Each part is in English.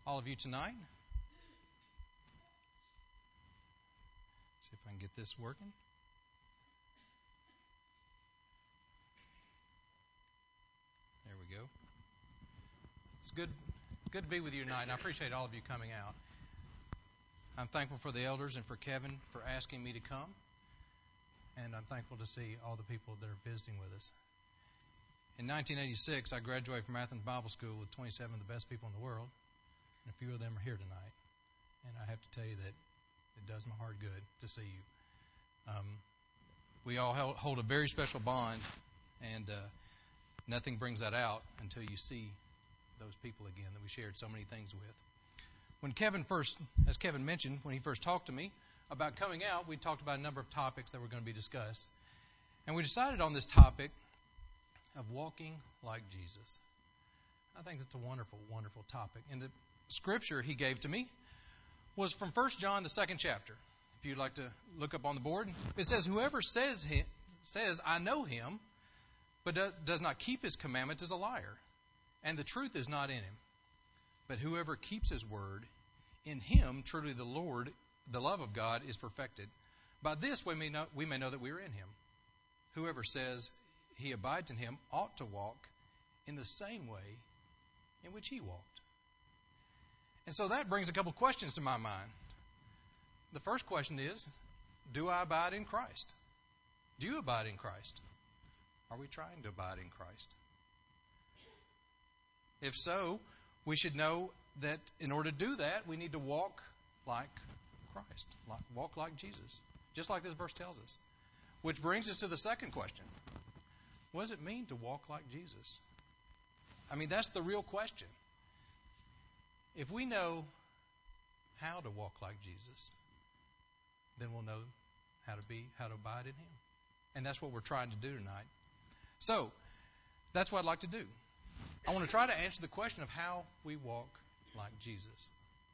all of you tonight. See if I can get this working. There we go. It's good to be with you tonight, and I appreciate all of you coming out. I'm thankful for the elders and for Kevin for asking me to come, and I'm thankful to see all the people that are visiting with us. In 1986, I graduated from Athens Bible School with 27 of the best people in the world, and a few of them are here tonight. And I have to tell you that it does my heart good to see you. We all hold a very special bond, and nothing brings that out until you see those people again that we shared so many things with. As Kevin mentioned, when he first talked to me about coming out, we talked about a number of topics that were going to be discussed. And we decided on this topic of walking like Jesus. I think it's a wonderful, wonderful topic. And the scripture he gave to me was from 1 John, the 2nd chapter. If you'd like to look up on the board, it says, "Whoever says, I know him, but does not keep his commandments is a liar, and the truth is not in him. But whoever keeps his word, in him truly the love of God is perfected. By this we may know that we are in him. Whoever says he abides in him ought to walk in the same way in which he walked." And so that brings a couple questions to my mind. The first question is, do I abide in Christ? Do you abide in Christ? Are we trying to abide in Christ? If so, we should know that in order to do that, we need to walk like Christ, walk like Jesus, just like this verse tells us. Which brings us to the second question. What does it mean to walk like Jesus? I mean, that's the real question. If we know how to walk like Jesus, then we'll know how to abide in him. And that's what we're trying to do tonight. So, that's what I'd like to do. I want to try to answer the question of how we walk like Jesus.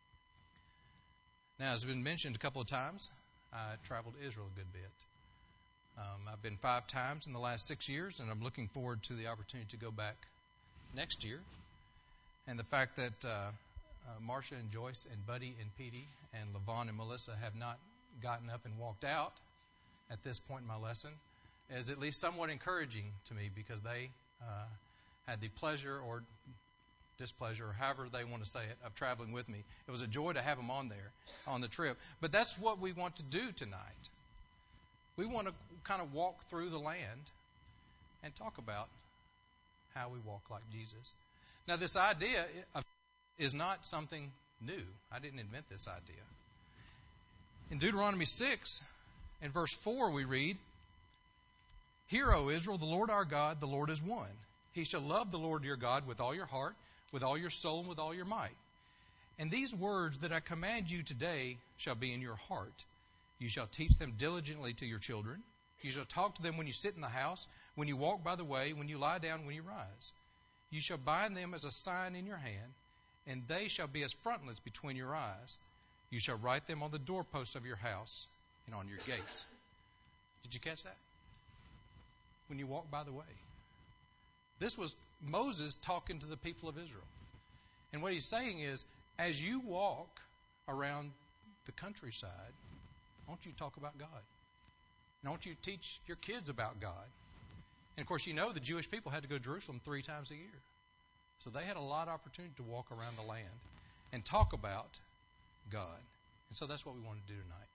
Now, as has been mentioned a couple of times, I traveled to Israel a good bit. I've been 5 times in the last 6 years, and I'm looking forward to the opportunity to go back next year. And the fact that Marcia and Joyce and Buddy and Petey and Levon and Melissa have not gotten up and walked out at this point in my lesson is at least somewhat encouraging to me, because they had the pleasure or displeasure, or however they want to say it, of traveling with me. It was a joy to have them on there on the trip. But that's what we want to do tonight. We want to kind of walk through the land and talk about how we walk like Jesus. Now, this idea is not something new. I didn't invent this idea. In Deuteronomy 6, in verse 4, we read, "Hear, O Israel, the Lord our God, the Lord is one. He shall love the Lord your God with all your heart, with all your soul, and with all your might. And these words that I command you today shall be in your heart. You shall teach them diligently to your children. You shall talk to them when you sit in the house, when you walk by the way, when you lie down, when you rise. You shall bind them as a sign in your hand, and they shall be as frontlets between your eyes. You shall write them on the doorposts of your house and on your gates." Did you catch that? When you walk by the way. This was Moses talking to the people of Israel. And what he's saying is, as you walk around the countryside, I want you to talk about God. And I want you to teach your kids about God. And, of course, you know the Jewish people had to go to Jerusalem 3 times a year. So they had a lot of opportunity to walk around the land and talk about God. And so that's what we want to do tonight.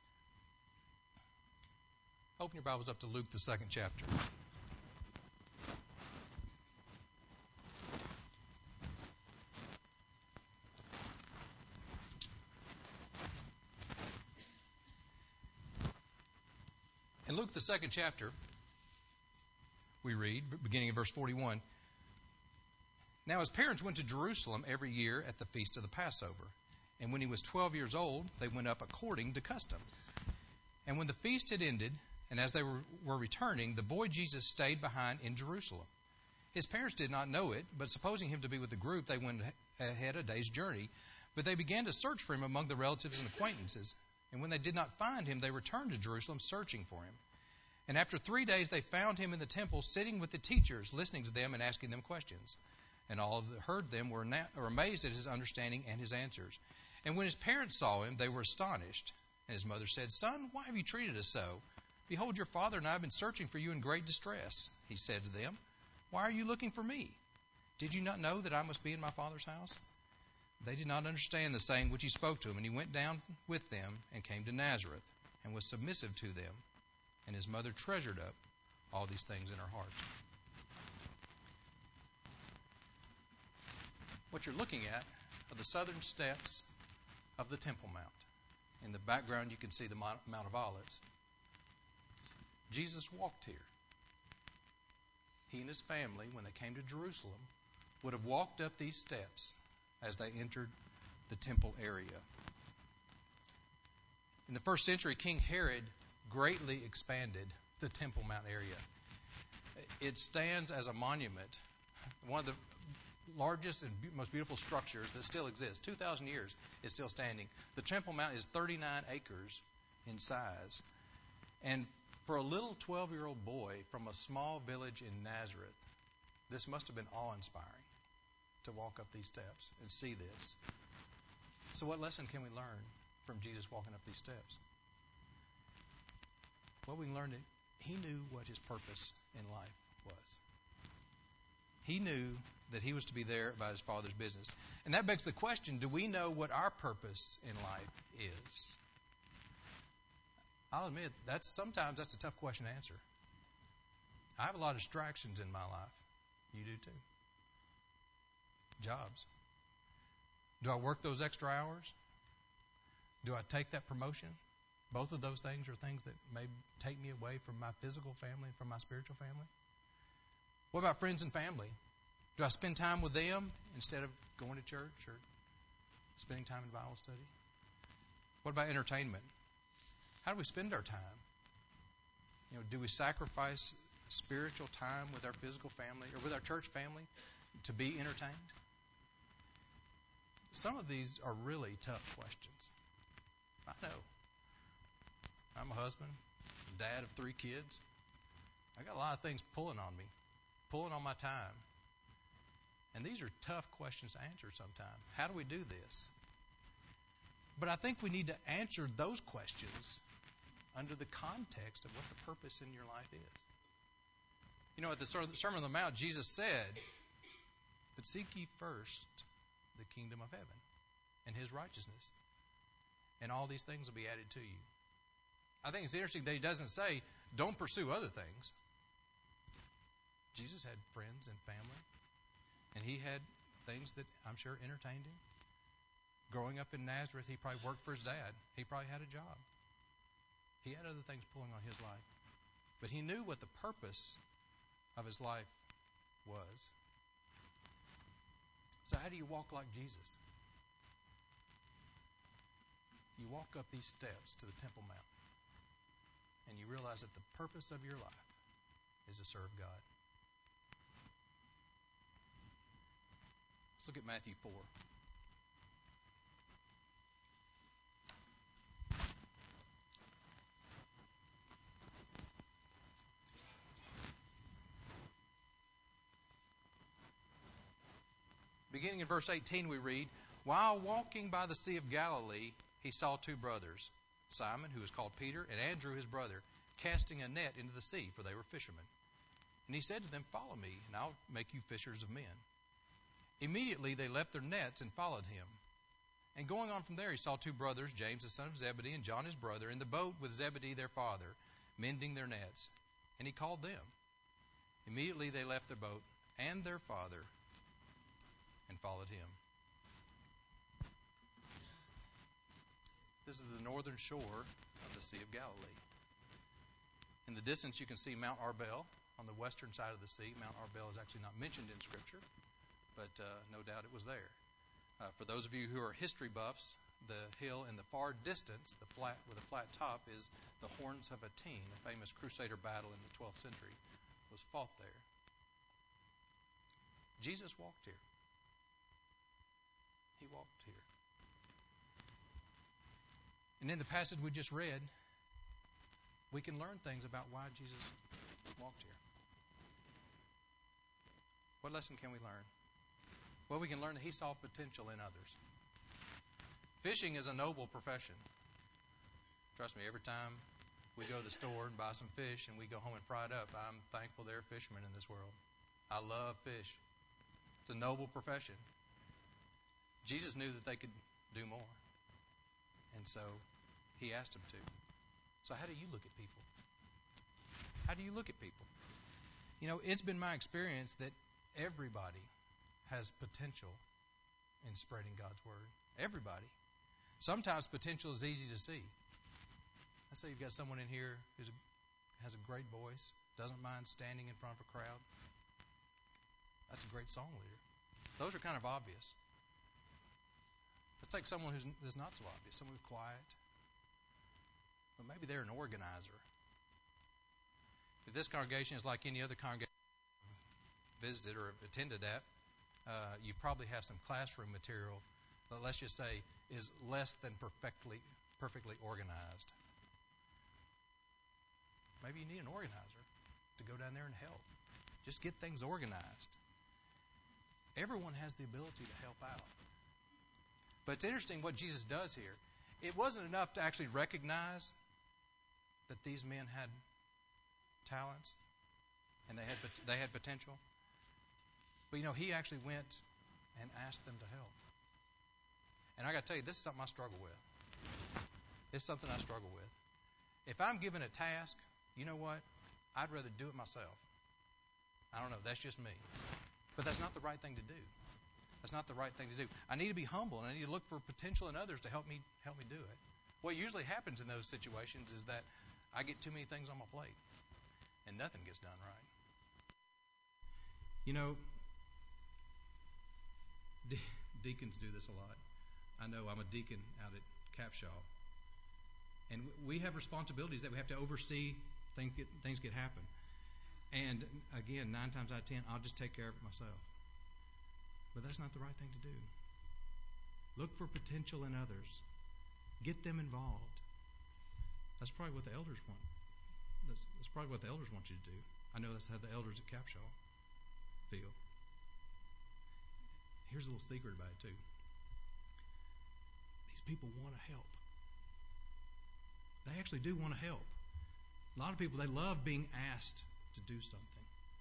Open your Bibles up to Luke, the 2nd chapter. In Luke, the 2nd chapter, we read, beginning in verse 41, "Now his parents went to Jerusalem every year at the feast of the Passover. And when he was 12 years old, they went up according to custom. And when the feast had ended, and as they were returning, the boy Jesus stayed behind in Jerusalem. His parents did not know it, but supposing him to be with the group, they went ahead a day's journey. But they began to search for him among the relatives and acquaintances. And when they did not find him, they returned to Jerusalem searching for him. And after 3 days they found him in the temple, sitting with the teachers, listening to them and asking them questions. And all that heard them were amazed at his understanding and his answers. And when his parents saw him, they were astonished. And his mother said, "Son, why have you treated us so? Behold, your father and I have been searching for you in great distress." He said to them, "Why are you looking for me? Did you not know that I must be in my father's house?" They did not understand the saying which he spoke to them. And he went down with them and came to Nazareth and was submissive to them. And his mother treasured up all these things in her heart. What you're looking at are the southern steps of the Temple Mount. In the background, you can see the Mount of Olives. Jesus walked here. He and his family, when they came to Jerusalem, would have walked up these steps as they entered the temple area. In the first century, King Herod greatly expanded the Temple Mount area. It stands as a monument, one of the largest and most beautiful structures that still exists. 2,000 years is still standing. The Temple Mount is 39 acres in size. And for a little 12-year-old boy from a small village in Nazareth, this must have been awe-inspiring to walk up these steps and see this. So what lesson can we learn from Jesus walking up these steps? Well, we can learn that he knew what his purpose in life was. He knew that he was to be there about his Father's business. And that begs the question, do we know what our purpose in life is? I'll admit, sometimes that's a tough question to answer. I have a lot of distractions in my life. You do too. Jobs. Do I work those extra hours? Do I take that promotion? Both of those things are things that may take me away from my physical family and from my spiritual family. What about friends and family? Do I spend time with them instead of going to church or spending time in Bible study? What about entertainment? How do we spend our time? Do we sacrifice spiritual time with our physical family or with our church family to be entertained? Some of these are really tough questions. I know. I'm a husband, dad of 3 kids. I got a lot of things pulling on me, pulling on my time. And these are tough questions to answer sometimes. How do we do this? But I think we need to answer those questions under the context of what the purpose in your life is. At the Sermon on the Mount, Jesus said, "But seek ye first the kingdom of heaven and his righteousness, and all these things will be added to you." I think it's interesting that he doesn't say, don't pursue other things. Jesus had friends and family, and he had things that I'm sure entertained him. Growing up in Nazareth, he probably worked for his dad. He probably had a job. He had other things pulling on his life. But he knew what the purpose of his life was. So how do you walk like Jesus? You walk up these steps to the Temple Mount, and you realize that the purpose of your life is to serve God. Let's look at Matthew 4. Beginning in verse 18, we read, "While walking by the Sea of Galilee, he saw 2 brothers, Simon, who was called Peter, and Andrew, his brother, casting a net into the sea, for they were fishermen. And he said to them, 'Follow me, and I'll make you fishers of men.' Immediately they left their nets and followed him. And going on from there, he saw 2 brothers, James the son of Zebedee and John his brother, in the boat with Zebedee their father, mending their nets. And he called them. Immediately they left their boat and their father and followed him." This is the northern shore of the Sea of Galilee. In the distance, you can see Mount Arbel on the western side of the sea. Mount Arbel is actually not mentioned in Scripture, but no doubt it was there. For those of you who are history buffs, the hill in the far distance, the flat with a flat top, is the Horns of Hattin, a famous crusader battle in the 12th century, was fought there. Jesus walked here. He walked here. And in the passage we just read, we can learn things about why Jesus walked here. What lesson can we learn? Well, we can learn that he saw potential in others. Fishing is a noble profession. Trust me, every time we go to the store and buy some fish and we go home and fry it up, I'm thankful there are fishermen in this world. I love fish. It's a noble profession. Jesus knew that they could do more. And so he asked them to. So how do you look at people? How do you look at people? You know, it's been my experience that everybody has potential in spreading God's word. Everybody. Sometimes potential is easy to see. Let's say you've got someone in here who has a great voice, doesn't mind standing in front of a crowd. That's a great song leader. Those are kind of obvious. Let's take someone who's not so obvious, someone who's quiet. But maybe they're an organizer. If this congregation is like any other congregation I've visited or attended at, you probably have some classroom material that, let's just say, is less than perfectly organized. Maybe you need an organizer to go down there and help. Just get things organized. Everyone has the ability to help out. But it's interesting what Jesus does here. It wasn't enough to actually recognize that these men had talents and they had potential. But, you know, he actually went and asked them to help. And I got to tell you, this is something I struggle with. It's something I struggle with. If I'm given a task, you know what? I'd rather do it myself. I don't know. That's just me. But that's not the right thing to do. That's not the right thing to do. I need to be humble, and I need to look for potential in others to help me do it. What usually happens in those situations is that I get too many things on my plate, and nothing gets done right. You know, deacons do this a lot. I know I'm a deacon out at Capshaw. And we have responsibilities that we have to oversee. Things get happen. And again, 9 times out of 10, I'll just take care of it myself. But that's not the right thing to do. Look for potential in others. Get them involved. That's probably what the elders want. That's probably what the elders want you to do. I know that's how the elders at Capshaw feel. Here's a little secret about it, too. These people want to help. They actually do want to help. A lot of people, they love being asked to do something.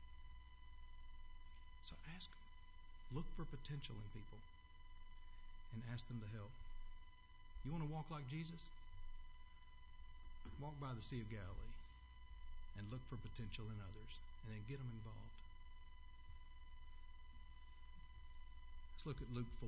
So ask them. Look for potential in people and ask them to help. You want to walk like Jesus? Walk by the Sea of Galilee and look for potential in others and then get them involved. Let's look at Luke 4.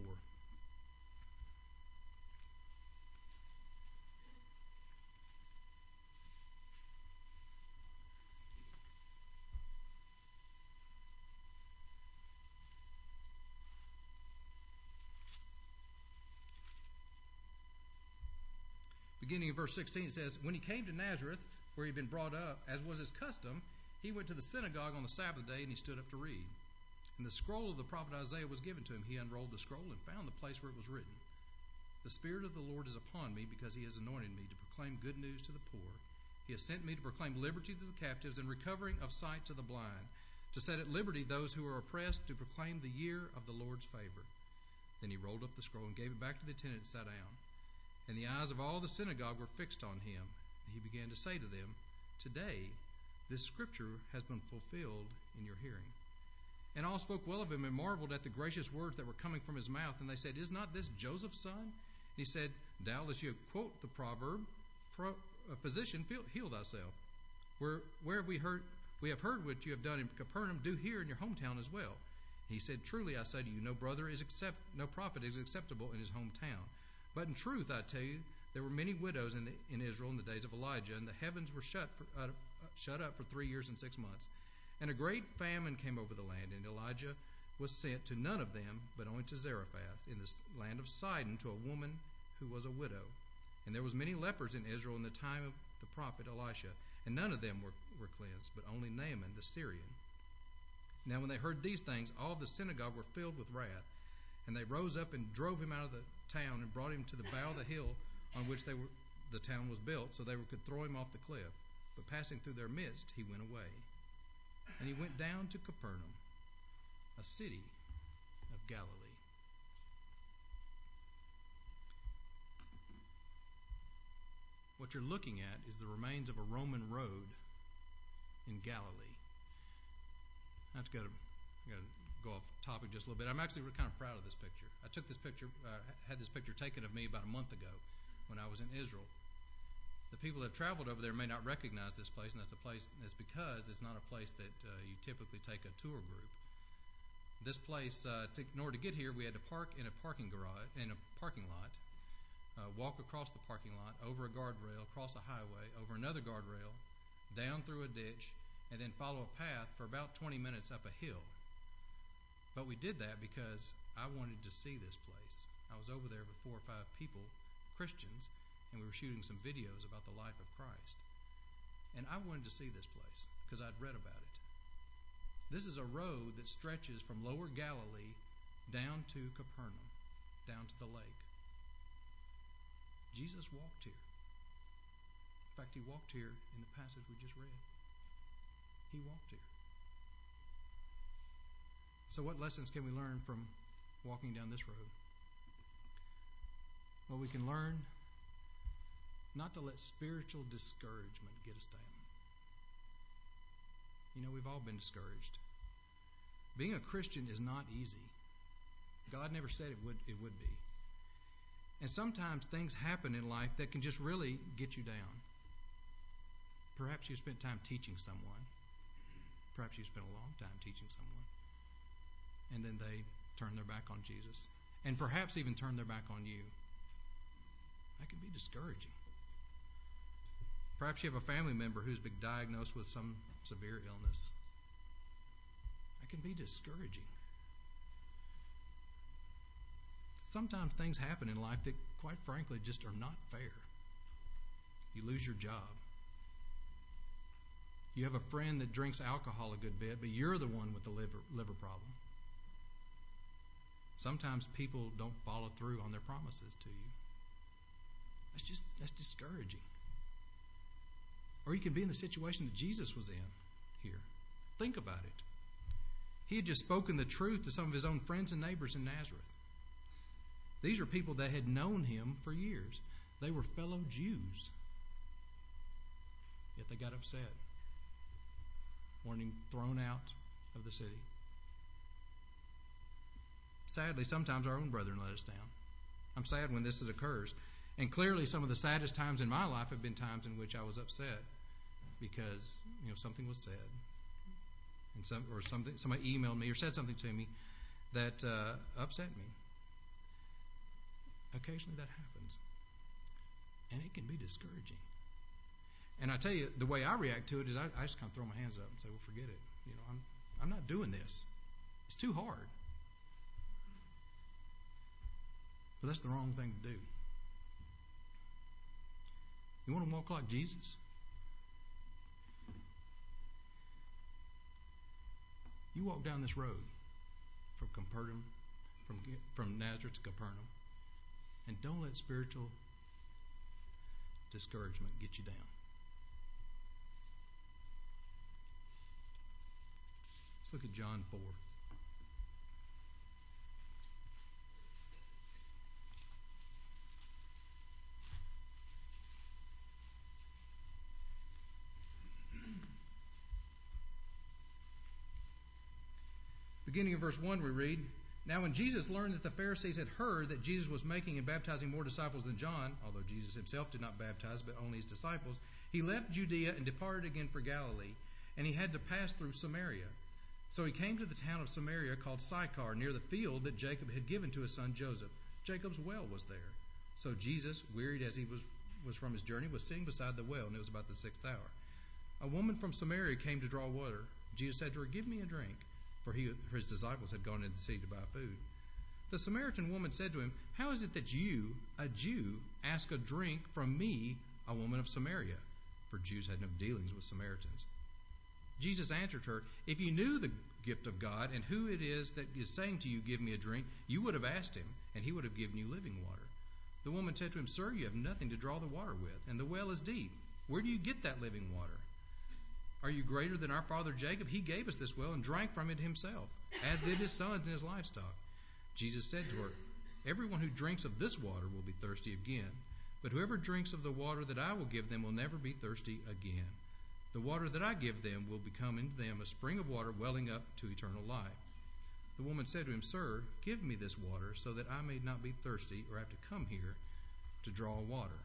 Beginning in verse 16, it says, "When he came to Nazareth, where he had been brought up, as was his custom, he went to the synagogue on the Sabbath day, and he stood up to read. And the scroll of the prophet Isaiah was given to him. He unrolled the scroll and found the place where it was written, 'The Spirit of the Lord is upon me, because he has anointed me to proclaim good news to the poor. He has sent me to proclaim liberty to the captives and recovering of sight to the blind, to set at liberty those who are oppressed, to proclaim the year of the Lord's favor.' Then he rolled up the scroll and gave it back to the attendant and sat down. And the eyes of all the synagogue were fixed on him. And he began to say to them, 'Today this scripture has been fulfilled in your hearing.' And all spoke well of him and marveled at the gracious words that were coming from his mouth. And they said, 'Is not this Joseph's son?' And he said, 'Doubtless you quote the proverb, Physician, heal thyself. Where we have heard what you have done in Capernaum, do here in your hometown as well.' And he said, 'Truly I say to you, no prophet is acceptable in his hometown. But in truth, I tell you, there were many widows in Israel in the days of Elijah, and the heavens were shut up for 3 years and 6 months. And a great famine came over the land, and Elijah was sent to none of them, but only to Zarephath in the land of Sidon, to a woman who was a widow. And there was many lepers in Israel in the time of the prophet Elisha, and none of them were cleansed, but only Naaman the Syrian.' Now when they heard these things, all of the synagogue were filled with wrath. And they rose up and drove him out of the town and brought him to the bow of the hill on which the town was built, so they could throw him off the cliff. But passing through their midst, he went away. And he went down to Capernaum, a city of Galilee." what you're looking at is the remains of a Roman road in Galilee. I have to go off topic just a little bit. I'm actually kind of proud of this picture. I took this picture, had this picture taken of me about a month ago when I was in Israel. The people that have traveled over there may not recognize this place, and that's because it's not a place that you typically take a tour group. This place, in order to get here, we had to park in a parking lot, walk across the parking lot, over a guardrail, across a highway, over another guardrail, down through a ditch, and then follow a path for about 20 minutes up a hill. But we did that because I wanted to see this place. I was over there with 4 or 5 people, Christians, and we were shooting some videos about the life of Christ. And I wanted to see this place because I'd read about it. This is a road that stretches from Lower Galilee down to Capernaum, down to the lake. Jesus walked here. In fact, he walked here in the passage we just read. He walked here. So what lessons can we learn from walking down this road? Well, we can learn not to let spiritual discouragement get us down. You know, we've all been discouraged. Being a Christian is not easy. God never said it would be. And sometimes things happen in life that can just really get you down. Perhaps you spent time teaching someone. Perhaps you spent a long time teaching someone. And then they turn their back on Jesus. And perhaps even turn their back on you. That can be discouraging. Perhaps you have a family member who's been diagnosed with some severe illness. That can be discouraging. Sometimes things happen in life that, quite frankly, just are not fair. You lose your job. You have a friend that drinks alcohol a good bit, but you're the one with the liver problem. Sometimes people don't follow through on their promises to you. That's discouraging. Or you can be in the situation that Jesus was in here. Think about it. He had just spoken the truth to some of his own friends and neighbors in Nazareth. These are people that had known him for years. They were fellow Jews. Yet they got upset, wanting thrown out of the city. Sadly, sometimes our own brethren let us down. I'm sad when this occurs. And clearly some of the saddest times in my life have been times in which I was upset because, something was said. And somebody emailed me or said something to me that upset me. Occasionally that happens. And it can be discouraging. And I tell you, the way I react to it is I just kind of throw my hands up and say, well, forget it. I'm not doing this. It's too hard. But that's the wrong thing to do. You want to walk like Jesus? You walk down this road from Capernaum, from Nazareth to Capernaum, and don't let spiritual discouragement get you down. Let's look at John 4. Beginning in verse 1 we read, Now when Jesus learned that the Pharisees had heard that Jesus was making and baptizing more disciples than John, although Jesus himself did not baptize but only his disciples, he left Judea and departed again for Galilee, and he had to pass through Samaria. So he came to the town of Samaria called Sychar, near the field that Jacob had given to his son Joseph. Jacob's well was there. So Jesus, wearied as he was from his journey, was sitting beside the well, and it was about the 6th hour. A woman from Samaria came to draw water. Jesus said to her, Give me a drink. For his disciples had gone into the city to buy food. The Samaritan woman said to him, How is it that you, a Jew, ask a drink from me, a woman of Samaria? For Jews had no dealings with Samaritans. Jesus answered her, If you knew the gift of God and who it is that is saying to you, Give me a drink, you would have asked him, and he would have given you living water. The woman said to him, Sir, you have nothing to draw the water with, and the well is deep. Where do you get that living water? Are you greater than our father Jacob? He gave us this well and drank from it himself, as did his sons and his livestock. Jesus said to her, Everyone who drinks of this water will be thirsty again, But whoever drinks of the water that I will give them will never be thirsty again. The water that I give them will become in them a spring of water welling up to eternal life." The woman said to him, "Sir, give me this water so that I may not be thirsty or have to come here to draw water."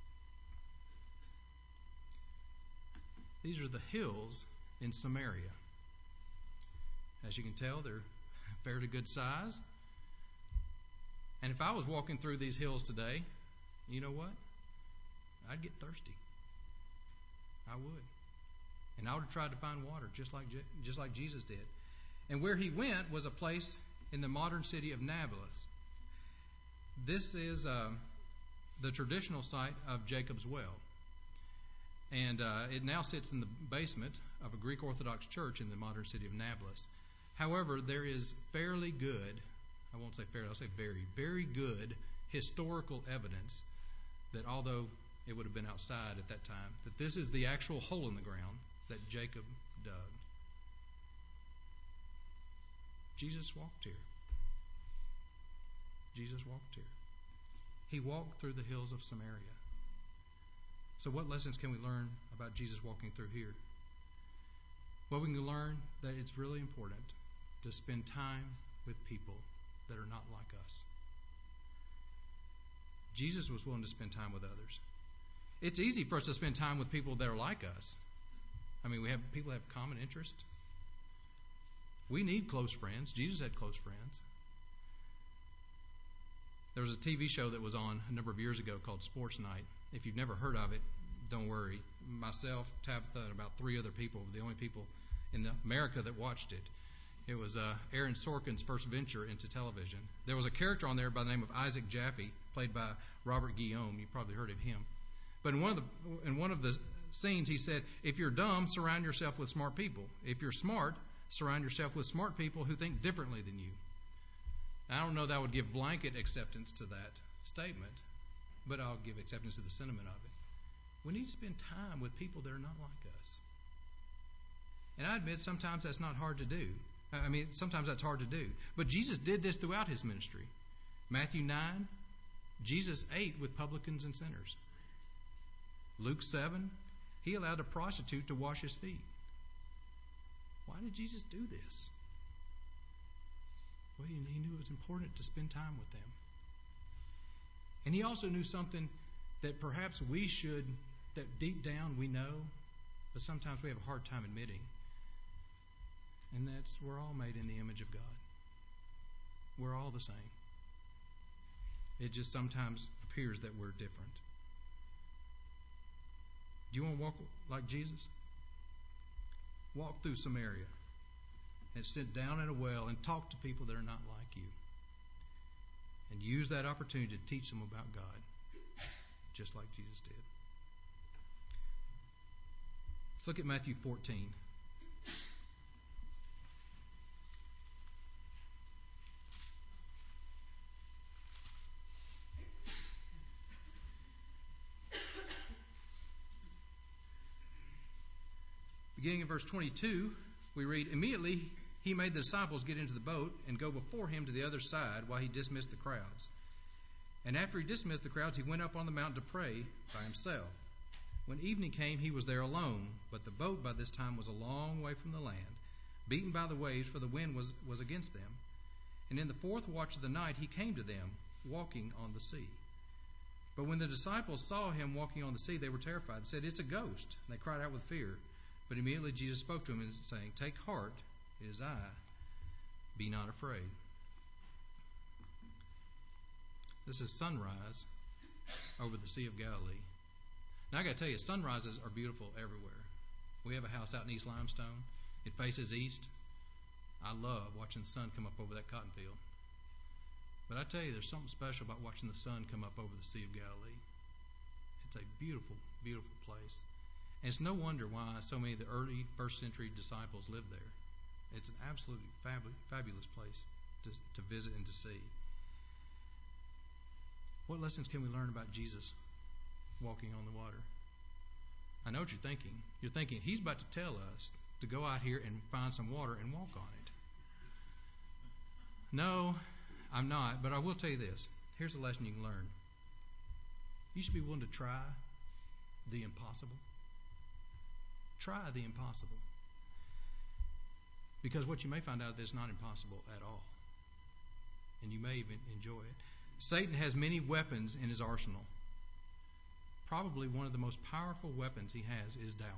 These are the hills in Samaria. As you can tell, they're fairly good size. And if I was walking through these hills today, you know what? I'd get thirsty. I would. And I would have tried to find water just like Jesus did. And where he went was a place in the modern city of Nablus. This is the traditional site of Jacob's Well. And it now sits in the basement of a Greek Orthodox church in the modern city of Nablus. However, there is fairly good, I won't say fairly, I'll say very, very good historical evidence that although it would have been outside at that time, that this is the actual hole in the ground that Jacob dug. Jesus walked here. Jesus walked here. He walked through the hills of Samaria. So what lessons can we learn about Jesus walking through here? Well, we can learn that it's really important to spend time with people that are not like us. Jesus was willing to spend time with others. It's easy for us to spend time with people that are like us. I mean, people have common interest. We need close friends. Jesus had close friends. There was a TV show that was on a number of years ago called Sports Night. If you've never heard of it, don't worry. Myself, Tabitha, and about 3 other people were the only people in America that watched it. It was Aaron Sorkin's first venture into television. There was a character on there by the name of Isaac Jaffe, played by Robert Guillaume. You've probably heard of him. But in one of the scenes, he said, "If you're dumb, surround yourself with smart people. If you're smart, surround yourself with smart people who think differently than you." I don't know that I would give blanket acceptance to that statement, but I'll give acceptance to the sentiment of it. We need to spend time with people that are not like us. And I admit sometimes that's not hard to do. Sometimes that's hard to do. But Jesus did this throughout his ministry. Matthew 9, Jesus ate with publicans and sinners. Luke 7, he allowed a prostitute to wash his feet. Why did Jesus do this? Well, he knew it was important to spend time with them. And he also knew something that perhaps that deep down we know, but sometimes we have a hard time admitting. And that's we're all made in the image of God. We're all the same. It just sometimes appears that we're different. Do you want to walk like Jesus? Walk through Samaria and sit down at a well and talk to people that are not like you. And use that opportunity to teach them about God, just like Jesus did. Let's look at Matthew 14. Beginning in verse 22, we read, "Immediately he made the disciples get into the boat and go before him to the other side while he dismissed the crowds. And after he dismissed the crowds, he went up on the mountain to pray by himself. When evening came, he was there alone, but the boat by this time was a long way from the land, beaten by the waves, for the wind was against them. And in the 4th watch of the night he came to them, walking on the sea. But when the disciples saw him walking on the sea, they were terrified and said, 'It's a ghost.' And they cried out with fear. But immediately Jesus spoke to him, saying, 'Take heart, it is I. Be not afraid.'" This is sunrise over the Sea of Galilee. Now I got to tell you, sunrises are beautiful everywhere. We have a house out in East Limestone. It faces east. I love watching the sun come up over that cotton field. But I tell you, there's something special about watching the sun come up over the Sea of Galilee. It's a beautiful, beautiful place. And it's no wonder why so many of the early first century disciples lived there. It's an absolutely fabulous place to visit and to see. What lessons can we learn about Jesus walking on the water? I know what you're thinking. You're thinking, he's about to tell us to go out here and find some water and walk on it. No, I'm not, but I will tell you this. Here's a lesson you can learn. You should be willing to try the impossible. Try the impossible. Because what you may find out is it's not impossible at all. And you may even enjoy it. Satan has many weapons in his arsenal. Probably one of the most powerful weapons he has is doubt.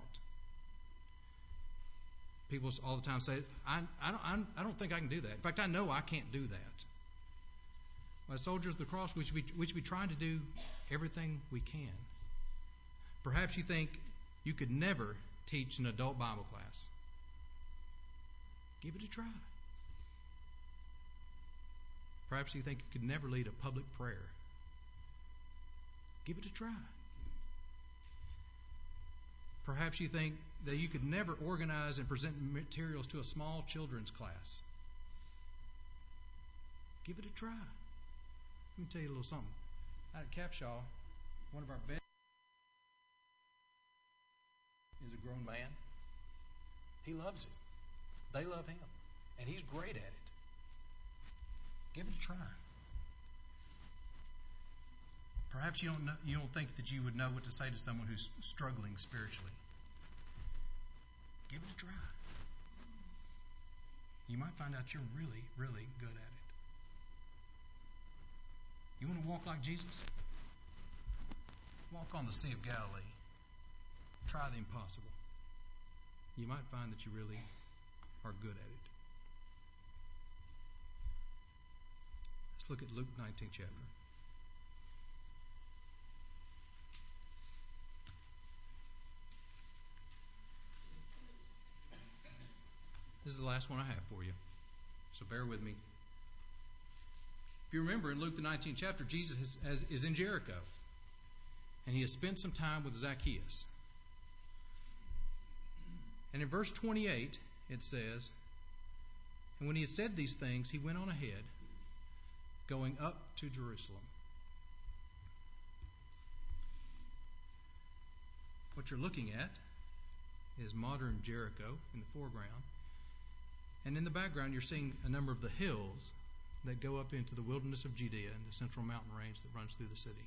People all the time say, I don't think I can do that. In fact, I know I can't do that. As soldiers of the cross, we should be trying to do everything we can. Perhaps you think you could never teach an adult Bible class. Give it a try. Perhaps you think you could never lead a public prayer. Give it a try. Perhaps you think that you could never organize and present materials to a small children's class. Give it a try. Let me tell you a little something. Out at Capshaw, one of our best is a grown man. He loves it. They love him. And he's great at it. Give it a try. Perhaps you don't think that you would know what to say to someone who's struggling spiritually. Give it a try. You might find out you're really, really good at it. You want to walk like Jesus? Walk on the Sea of Galilee. Try the impossible. You might find that you really are good at it. Let's look at Luke 19th chapter. This is the last one I have for you, so bear with me. If you remember, in Luke the 19th chapter, Jesus is in Jericho, and he has spent some time with Zacchaeus. And in verse 28, it says, "And when he had said these things, he went on ahead, going up to Jerusalem." What you're looking at is modern Jericho in the foreground. And in the background, you're seeing a number of the hills that go up into the wilderness of Judea and the central mountain range that runs through the city.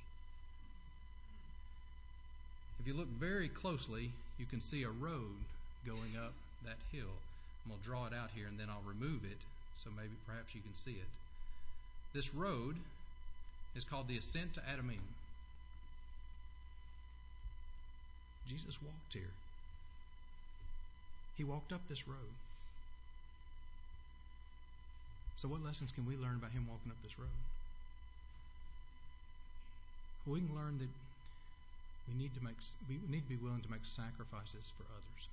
If you look very closely, you can see a road going up that hill. I'm going to draw it out here and then I'll remove it so maybe perhaps you can see it. This road is called the Ascent to Adumim. Jesus walked here. He walked up this road. So what lessons can we learn about him walking up this road? Well, we can learn that we need to be willing to make sacrifices for others.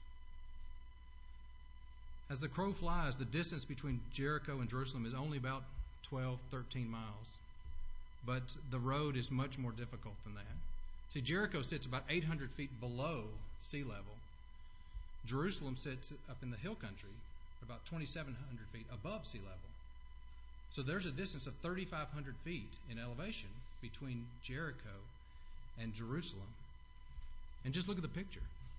As the crow flies, the distance between Jericho and Jerusalem is only about 12, 13 miles. But the road is much more difficult than that. See, Jericho sits about 800 feet below sea level. Jerusalem sits up in the hill country, about 2,700 feet above sea level. So there's a distance of 3,500 feet in elevation between Jericho and Jerusalem. And just look at the picture.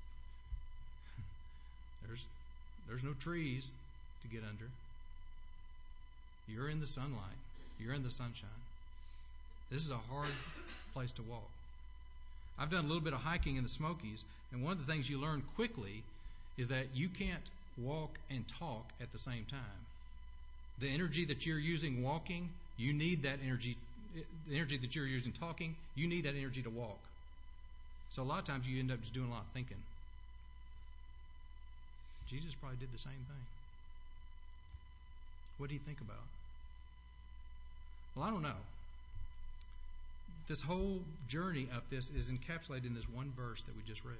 There's no trees to get under. You're in the sunlight. You're in the sunshine. This is a hard place to walk. I've done a little bit of hiking in the Smokies, and one of the things you learn quickly is that you can't walk and talk at the same time. The energy that you're using walking, you need that energy. The energy that you're using talking, you need that energy to walk. So a lot of times you end up just doing a lot of thinking. Jesus probably did the same thing. What did he think about? Well, I don't know. This whole journey up this is encapsulated in this one verse that we just read.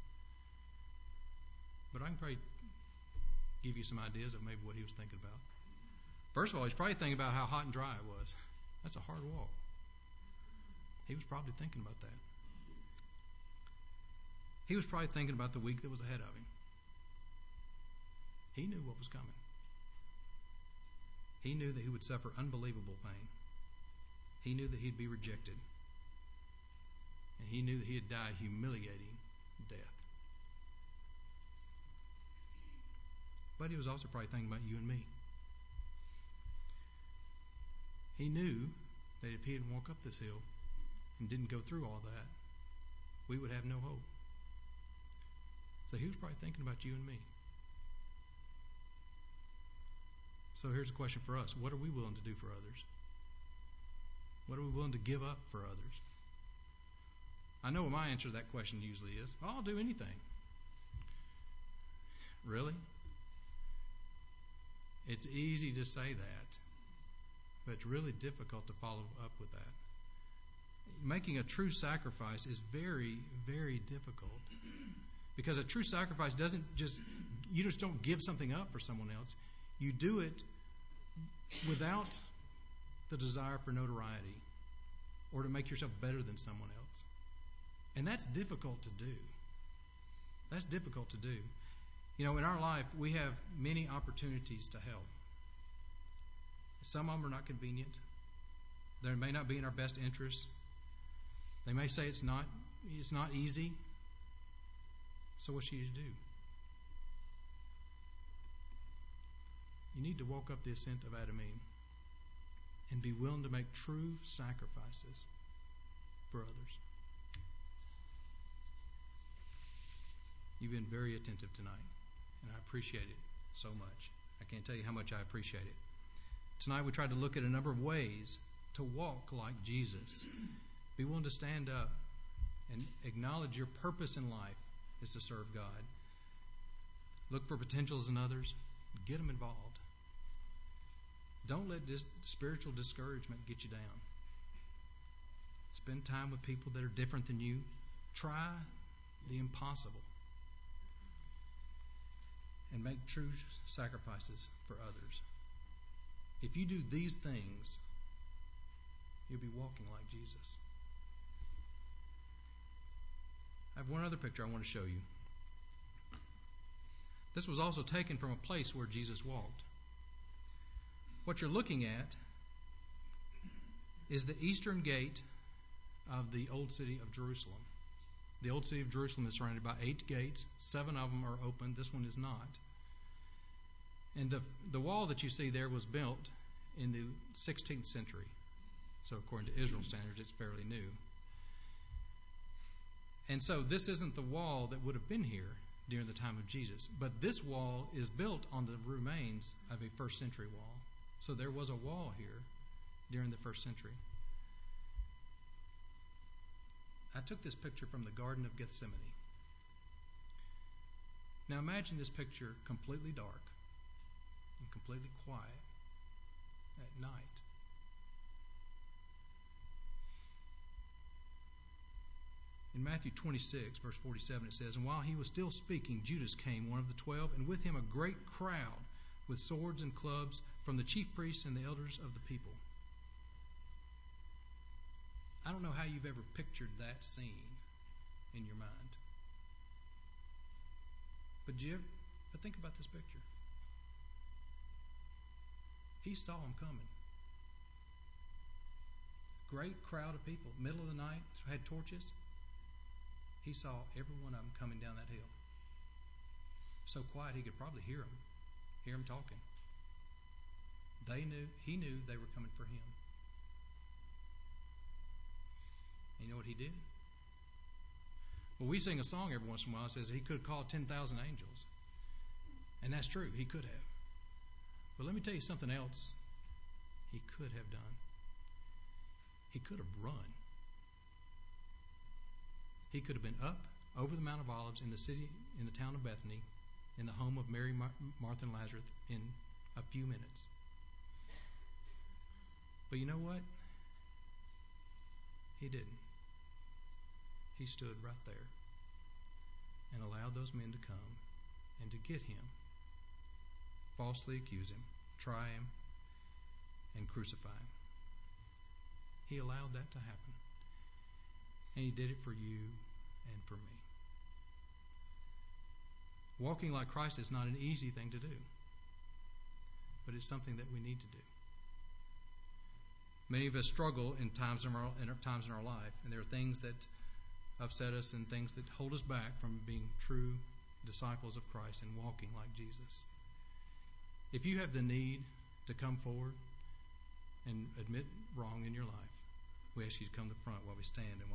But I can probably give you some ideas of maybe what he was thinking about. First of all, he's probably thinking about how hot and dry it was. That's a hard walk. He was probably thinking about that. He was probably thinking about the week that was ahead of him. He knew what was coming. He knew that he would suffer unbelievable pain. He knew that he'd be rejected. And he knew that he'd die a humiliating death. But he was also probably thinking about you and me. He knew that if he didn't walk up this hill, and didn't go through all that, we would have no hope. So he was probably thinking about you and me. So here's a question for us. What are we willing to do for others? What are we willing to give up for others? I know what my answer to that question usually is. I'll do anything. Really? It's easy to say that, but it's really difficult to follow up with that. Making a true sacrifice is very, very difficult, because a true sacrifice you just don't give something up for someone else. You do it without the desire for notoriety or to make yourself better than someone else. And that's difficult to do. That's difficult to do. You know, in our life, we have many opportunities to help. Some of them are not convenient. They may not be in our best interest. They may say it's not easy. So what should you do? You need to walk up the ascent of Adamim and be willing to make true sacrifices for others. You've been very attentive tonight, and I appreciate it so much. I can't tell you how much I appreciate it. Tonight we tried to look at a number of ways to walk like Jesus. Be willing to stand up and acknowledge your purpose in life is to serve God. Look for potentials in others. Get them involved. Don't let this spiritual discouragement get you down. Spend time with people that are different than you. Try the impossible. And make true sacrifices for others. If you do these things, you'll be walking like Jesus. I have one other picture I want to show you. This was also taken from a place where Jesus walked. What you're looking at is the eastern gate of the old city of Jerusalem. The old city of Jerusalem is surrounded by 8 gates. 7 of them are open. This one is not. And the wall that you see there was built in the 16th century. So according to Israel standards, it's fairly new. And so this isn't the wall that would have been here during the time of Jesus. But this wall is built on the remains of a first century wall. So there was a wall here during the first century. I took this picture from the Garden of Gethsemane. Now imagine this picture completely dark and completely quiet at night. In Matthew 26, verse 47, it says, "And while he was still speaking, Judas came, one of the 12, and with him a great crowd with swords and clubs from the chief priests and the elders of the people." I don't know how you've ever pictured that scene in your mind. But think about this picture. He saw them coming. Great crowd of people, middle of the night, had torches. He saw every one of them coming down that hill. So quiet he could probably hear them talking. He knew they were coming for him. And you know what he did? Well, we sing a song every once in a while that says he could have called 10,000 angels. And that's true, he could have. But let me tell you something else he could have done. He could have run. He could have been up over the Mount of Olives in the town of Bethany, in the home of Mary, Martha, and Lazarus in a few minutes. But you know what? He didn't. He stood right there and allowed those men to come and to get him, falsely accuse him, try him, and crucify him. He allowed that to happen. And he did it for you and for me. Walking like Christ is not an easy thing to do, but it's something that we need to do. Many of us struggle in times in our life, and there are things that upset us and things that hold us back from being true disciples of Christ and walking like Jesus. If you have the need to come forward and admit wrong in your life, we ask you to come to the front while we stand and